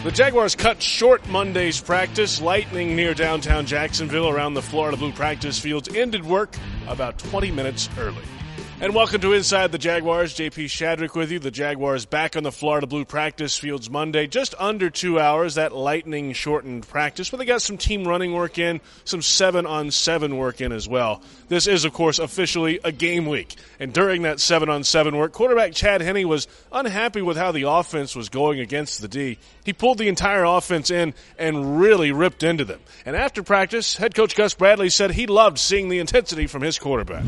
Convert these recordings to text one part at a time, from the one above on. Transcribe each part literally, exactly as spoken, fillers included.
The Jaguars cut short Monday's practice. Lightning near downtown Jacksonville around the Florida Blue practice fields ended work about twenty minutes early. And welcome to Inside the Jaguars. J P Shadrick with you. The Jaguars back on the Florida Blue practice fields Monday. Just under two hours, that lightning-shortened practice. But they got some team running work in, some seven-on-seven work in as well. This is, of course, officially a game week. And during that seven-on-seven work, quarterback Chad Henne was unhappy with how the offense was going against the D. He pulled the entire offense in and really ripped into them. And after practice, head coach Gus Bradley said he loved seeing the intensity from his quarterback.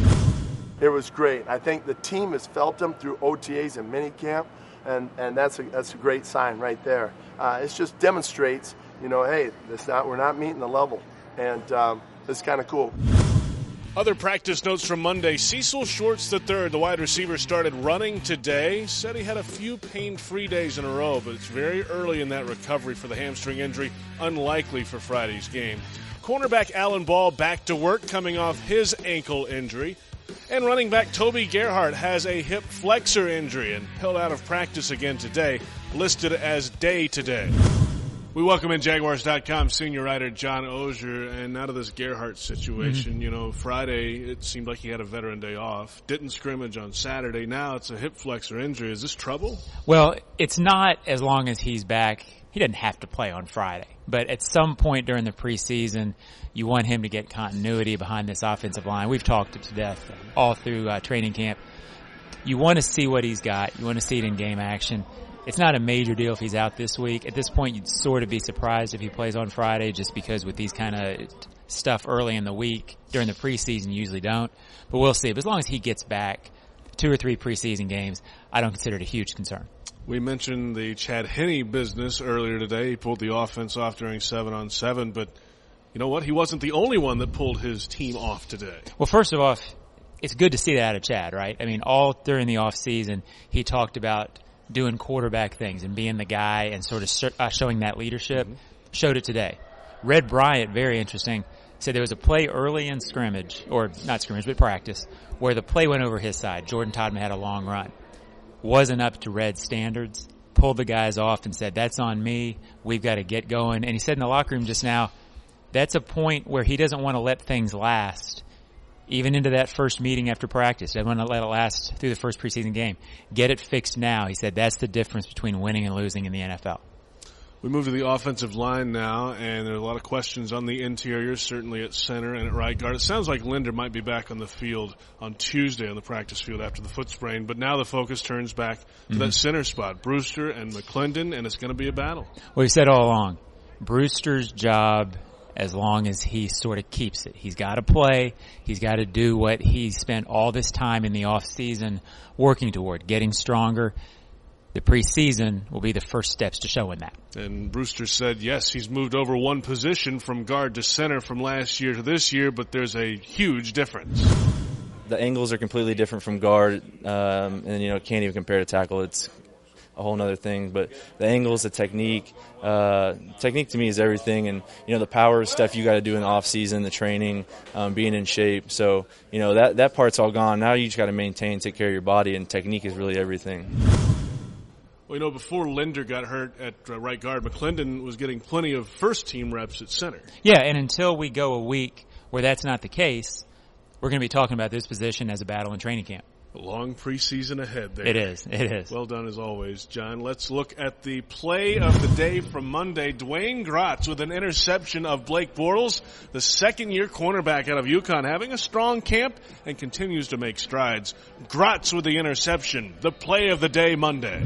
It was great. I think the team has felt them through O T As and minicamp, and, and that's a that's a great sign right there. Uh, it just demonstrates, you know, hey, this not we're not meeting the level, and um, it's kind of cool. Other practice notes from Monday. Cecil Shorts the third, the wide receiver, started running today. Said he had a few pain-free days in a row, but it's very early in that recovery for the hamstring injury. Unlikely for Friday's game. Cornerback Alan Ball back to work coming off his ankle injury. And running back Toby Gerhart has a hip flexor injury and held out of practice again today, listed as day today. We welcome in Jaguars dot com senior writer John Oehser, and out of this Gerhart situation, mm-hmm. you know, Friday it seemed like he had a veteran day off, didn't scrimmage on Saturday, now it's a hip flexor injury. Is this trouble? Well, it's not as long as he's back. He doesn't have to play on Friday, but at some point during the preseason, you want him to get continuity behind this offensive line. We've talked it to death all through uh, training camp. You want to see what he's got. You want to see it in game action. It's not a major deal if he's out this week. At this point, you'd sort of be surprised if he plays on Friday, just because with these kind of stuff early in the week, during the preseason, you usually don't. But we'll see. But as long as he gets back, two or three preseason games, I don't consider it a huge concern. We mentioned the Chad Henne business earlier today. He pulled the offense off during seven on seven, but you know what? He wasn't the only one that pulled his team off today. Well, first of all, it's good to see that out of Chad, right? I mean, all during the off season, he talked about doing quarterback things and being the guy and sort of uh, showing that leadership. Mm-hmm. Showed it today. Red Bryant, very interesting, said there was a play early in scrimmage, or not scrimmage, but practice, where the play went over his side. Jordan Todman had a long run. Wasn't up to Red standards, pulled the guys off and said, that's on me, we've got to get going. And he said in the locker room just now, that's a point where he doesn't want to let things last, even into that first meeting after practice. Doesn't want to let it last through the first preseason game. Get it fixed now. He said that's the difference between winning and losing in the N F L. We move to the offensive line now, and there are a lot of questions on the interior, certainly at center and at right guard. It sounds like Linder might be back on the field on Tuesday on the practice field after the foot sprain, but now the focus turns back to mm-hmm. that center spot, Brewster and McClendon, and it's going to be a battle. Well, we said all along, Brewster's job, as long as he sort of keeps it. He's got to play. He's got to do what he spent all this time in the off season working toward, getting stronger. The preseason will be the first steps to showing that. And Brewster said, yes, he's moved over one position from guard to center from last year to this year, but there's a huge difference. The angles are completely different from guard, um, and, you know, can't even compare to tackle. It's a whole other thing. But the angles, the technique, uh, technique to me is everything. And, you know, the power stuff you got to do in the off season, the training, um, being in shape. So, you know, that, that part's all gone. Now you just got to maintain, take care of your body, and technique is really everything. Well, you know, before Linder got hurt at uh, right guard, McClendon was getting plenty of first-team reps at center. Yeah, and until we go a week where that's not the case, we're going to be talking about this position as a battle in training camp. A long preseason ahead there. It is. It is. Well done as always, John. Let's look at the play of the day from Monday. Dwayne Gratz with an interception of Blake Bortles, the second-year cornerback out of UConn, having a strong camp and continues to make strides. Gratz with the interception. The play of the day Monday.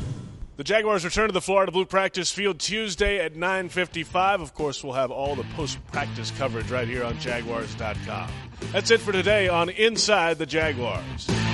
The Jaguars return to the Florida Blue practice field Tuesday at nine fifty-five. Of course, we'll have all the post-practice coverage right here on Jaguars dot com. That's it for today on Inside the Jaguars.